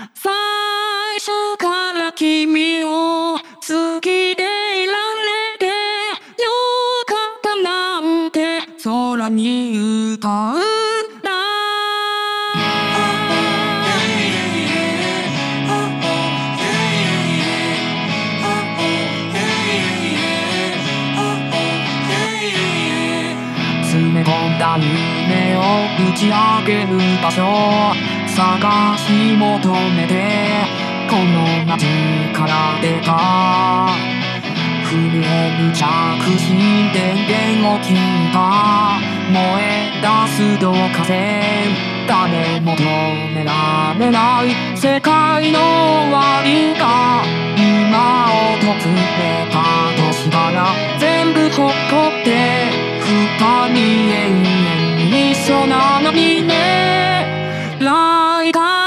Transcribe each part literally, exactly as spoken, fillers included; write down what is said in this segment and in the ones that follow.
最初から君を好きでいられてよかったなんて空に歌うんだ。詰め込んだ夢を打ち上げる場所探し求めてこの街から出た。震える着信電源を聞いた。燃え出す導火線誰も止められない世界の終わりが今訪れたとしたら全部ほっこって二人永遠に一緒なのにね。ライカ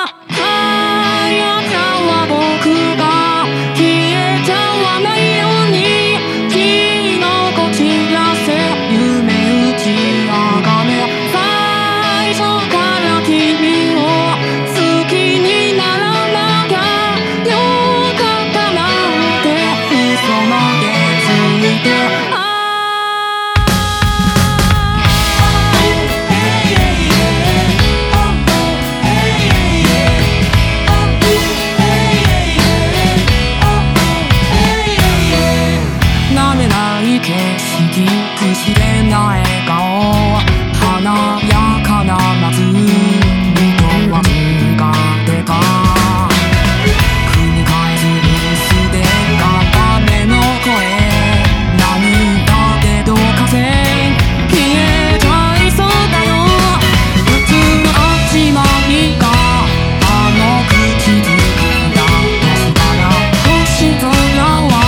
景色不自然な笑顔華やかな夏人は違ってた。繰り返す留守電が雨の声涙で導火線消えちゃいそうだよ。普通の始まりがあの口づけだとしたら星空は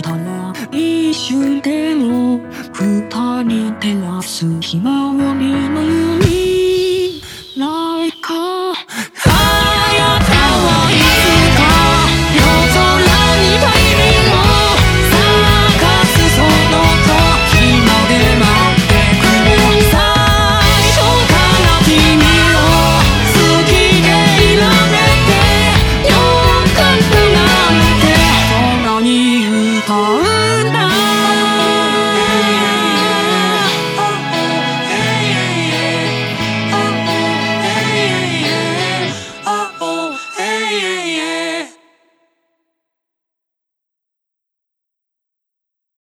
一瞬でも二人照らすひまわり